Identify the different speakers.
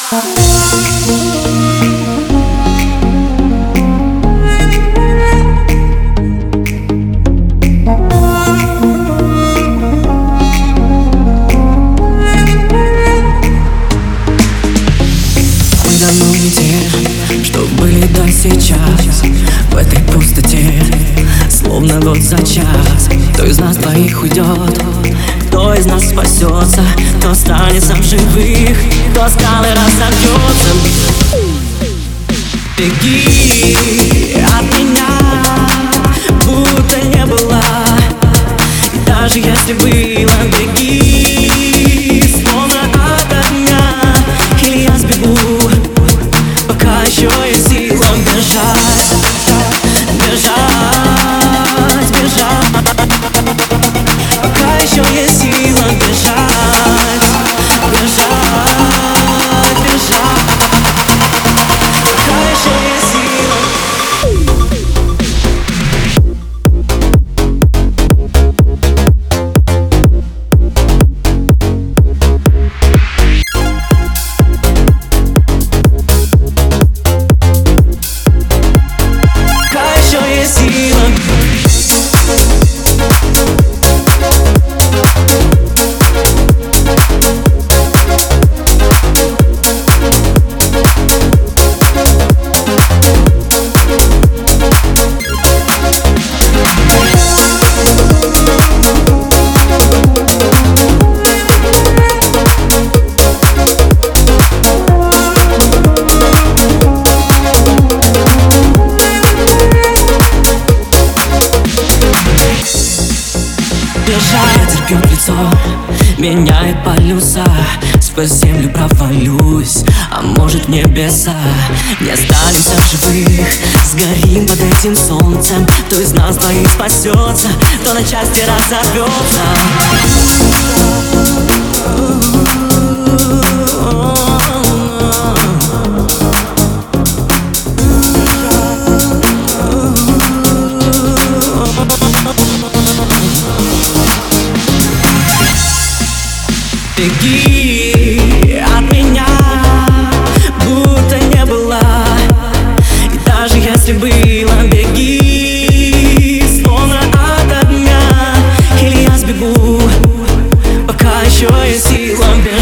Speaker 1: давно не те, что были до сейчас. В этой пустоте, словно год за час. Кто из нас двоих уйдет, кто из нас спасется, кто останется в живых, кто скалы разобьется. Беги от меня, будто не было. И даже если было, беги, словно от огня. Или я сбегу, пока еще есть сила бежать, бежать, бежать. Пока еще есть сила бежать, бежать, бежать. Пока еще есть сила. Я терплю лицо, меняет полюса. Сквозь землю провалюсь, а может в небеса. Не останемся в живых, сгорим под этим солнцем. Кто из нас двоих спасется, кто на части разорвется. Беги от меня, будто не было. И даже если было, беги, словно от огня. Или я сбегу, пока еще есть сила бежать.